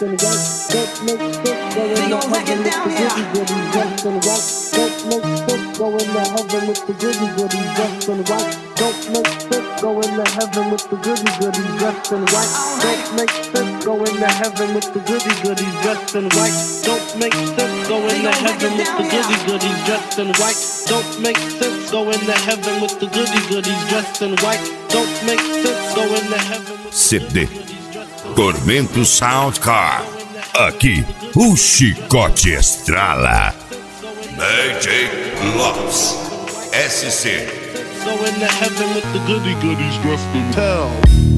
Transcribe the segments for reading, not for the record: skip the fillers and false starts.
and white. Don't make sense going to heaven with the goody goody dressed in white. Don't make sense going to heaven with the goody goody dressed in white. Don't make sense going to heaven with the goody goody dressed in white. Don't make sense going to heaven with the goody goody dressed in white. Don't make sense going to heaven with the goody goody dressed in white. Don't make sense going to heaven with the goody goodies dressed in white. Don't make sense going to heaven with CD Tormento Soundcar. Aqui o chicote estrala. DJ Loves SC. Going to heaven with the goody goodies dressed in hell.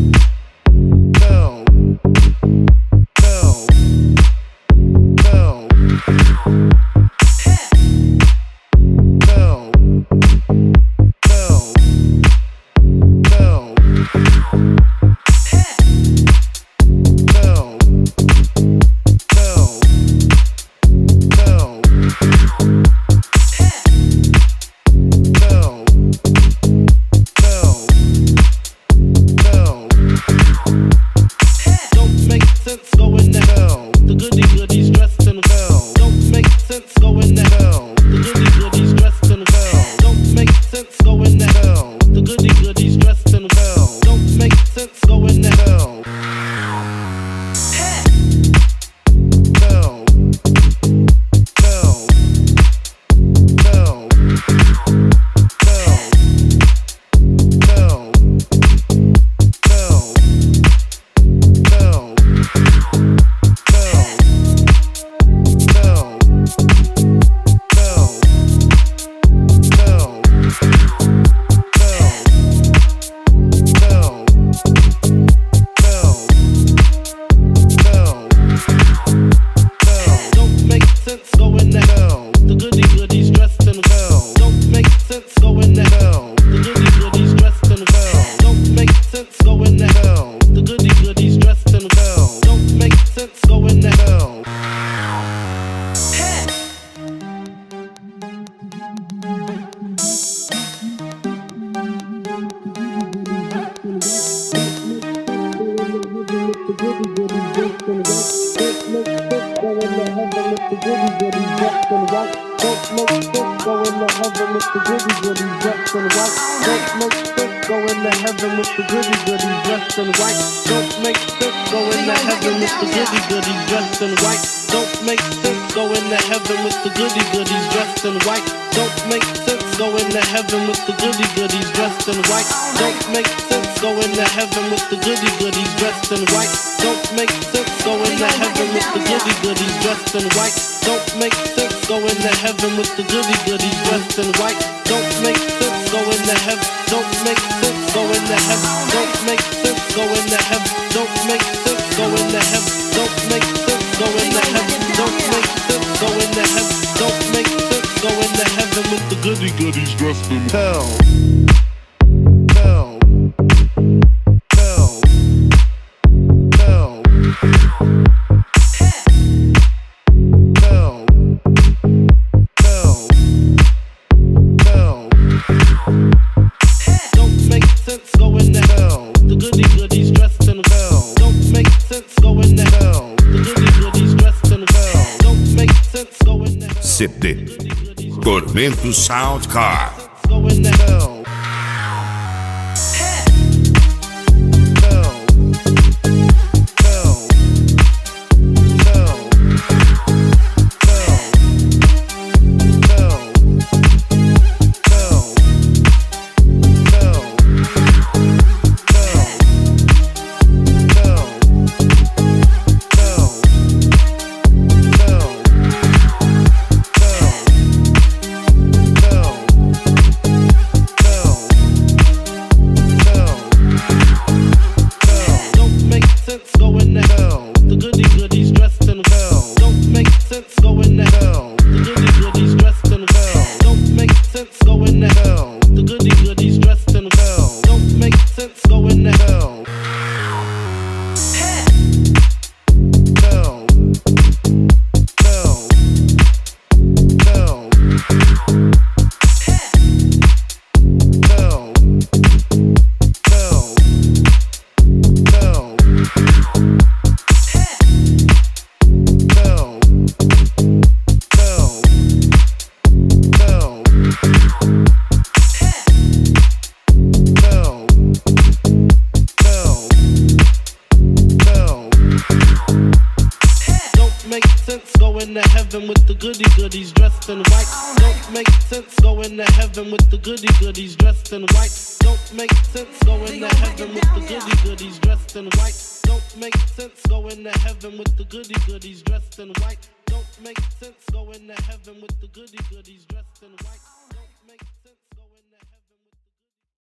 CD Tormento Soundcar. heaven with the goody goodies dressed in white. Don't make sense going to heaven with the goody goodies dressed in white. Don't make sense going to heaven with the goody goodies dressed in white. Don't make sense going to heaven with the goody goodies dressed in white. Don't make sense going to heaven with the goody goodies dressed in white.